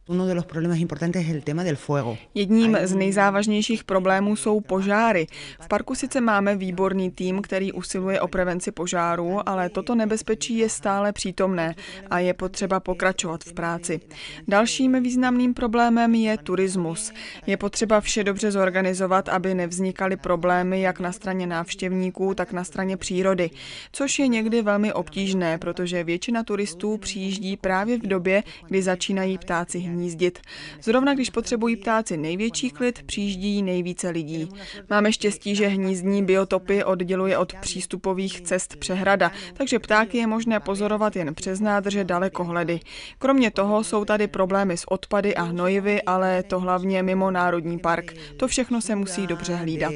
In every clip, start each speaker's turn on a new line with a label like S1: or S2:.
S1: Jedním z nejzávažnějších problémů jsou požáry. V parku sice máme výborný tým, který usiluje o prevenci požárů, ale toto nebezpečí je stále přítomné a je potřeba pokračovat v práci. Dalším významným problémem je turismus. Je potřeba vše dobře zorganizovat, aby nevznikaly problémy jak na straně návštěvníků, tak na straně přírody, což je někdy velmi obtížné, protože většina turistů přijíždí právě v době, kdy začínají ptáci hnízdit. Zrovna když potřebují ptáci největší klid, přijíždí nejvíce lidí. Máme štěstí, že hnízdní biotopy odděluje od přístupových cest přehrada, takže ptáky je možné pozorovat jen přes nádrže dalekohledy. Kromě toho jsou tady problémy s odpady a hnojivy, ale to hlavně mimo národní park. To všechno se musí dobře hlídat.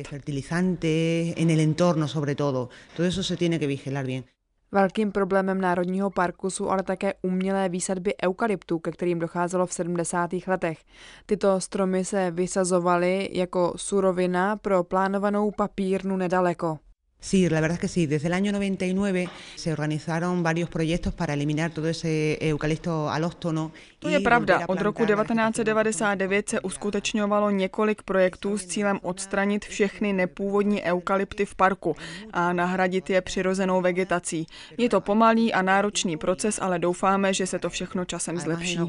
S2: Velkým problémem národního parku jsou ale také umělé výsadby eukalyptů, ke kterým docházelo v 70. letech. Tyto stromy se vysazovaly jako surovina pro plánovanou papírnu nedaleko.
S3: Sí, la verdad es que sí. Desde el año 99 se organizaron varios proyectos para eliminar todo ese eucalipto alóctono.
S1: To je pravda. Od roku 1999 se uskutečňovalo několik projektů s cílem odstranit všechny nepůvodní eukalypty v parku a nahradit je přirozenou vegetací. Je to pomalý a náročný proces, ale doufáme, že se to všechno časem zlepší.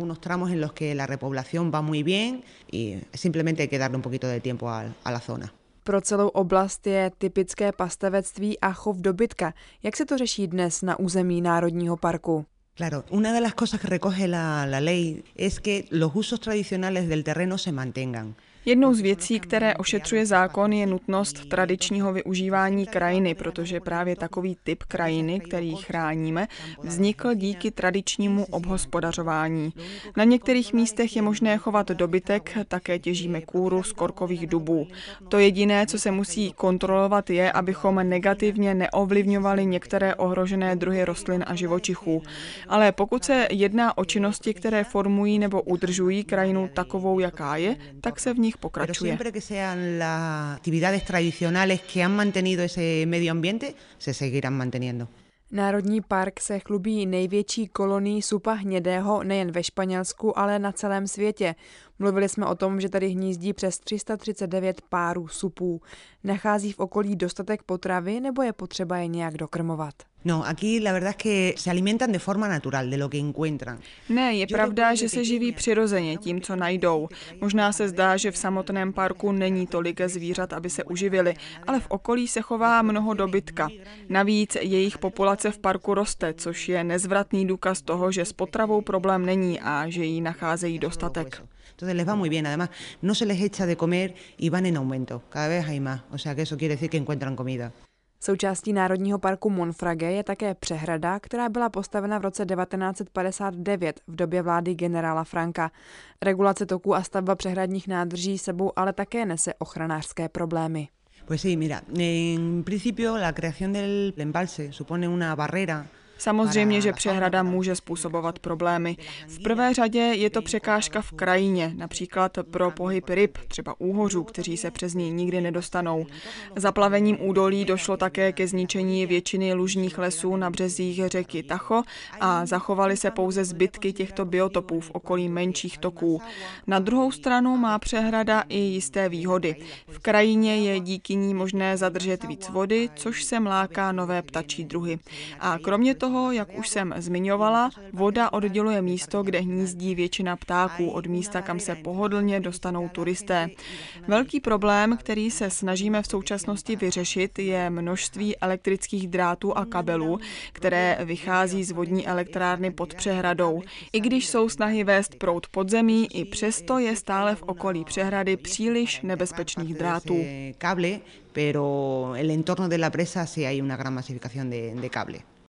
S2: Pro celou oblast je typické pastevectví a chov dobytka. Jak se to řeší dnes na území Národního parku?
S3: Claro, una de las cosas que recoge la ley es que los usos tradicionales del terreno se mantengan.
S1: Jednou z věcí, které ošetřuje zákon, je nutnost tradičního využívání krajiny, protože právě takový typ krajiny, který chráníme, vznikl díky tradičnímu obhospodařování. Na některých místech je možné chovat dobytek, také těžíme kůru z korkových dubů. To jediné, co se musí kontrolovat, je, abychom negativně neovlivňovali některé ohrožené druhy rostlin a živočichů. Ale pokud se jedná o činnosti, které formují nebo udržují krajinu takovou, jaká je, tak se v nich pokračuje.
S3: Siempre que sean las actividades tradicionales que han mantenido ese medio ambiente, se seguirán manteniendo.
S2: Národní park se chlubí největší kolonií supa hnědého nejen ve Španělsku, ale na celém světě. Mluvili jsme o tom, že tady hnízdí přes 339 párů supů. Nachází v okolí dostatek potravy nebo je potřeba je nějak dokrmovat?
S3: No, aquí la verdad es que se alimentan de forma natural, de lo que encuentran.
S1: Ne, je pravda, že se živí přirozeně tím, co najdou. Možná se zdá, že v samotném parku není tolik zvířat, aby se uživili, ale v okolí se chová mnoho dobytka. Navíc jejich populace v parku roste, což je nezvratný důkaz toho, že s potravou problém není a že jí nacházejí dostatek.
S3: Entonces les va muy bien, además no se les echa de comer y van en aumento, cada vez hay más, o sea que eso quiere decir que encuentran comida.
S2: Součástí Národního parku Monfragüe je také přehrada, která byla postavena v roce 1959 v době vlády generála Franca. Regulace toků a stavba přehradních nádrží sebou ale také nese ochranářské problémy.
S3: Pues sí, mira, en principio la creación del embalse supone una barrera.
S1: Samozřejmě, že přehrada může způsobovat problémy. V prvé řadě je to překážka v krajině, například pro pohyb ryb, třeba úhořů, kteří se přes ní nikdy nedostanou. Zaplavením údolí došlo také ke zničení většiny lužních lesů na březích řeky Tajo a zachovaly se pouze zbytky těchto biotopů v okolí menších toků. Na druhou stranu má přehrada i jisté výhody. V krajině je díky ní možné zadržet víc vody, což sem láká nové ptačí druhy. A kromě toho, jak už jsem zmiňovala, voda odděluje místo, kde hnízdí většina ptáků od místa, kam se pohodlně dostanou turisté. Velký problém, který se snažíme v současnosti vyřešit, je množství elektrických drátů a kabelů, které vychází z vodní elektrárny pod přehradou. I když jsou snahy vést proud pod zemí, i přesto je stále v okolí přehrady příliš nebezpečných drátů.
S3: Pero el entorno de la presa sí hay una gran masificación de cable.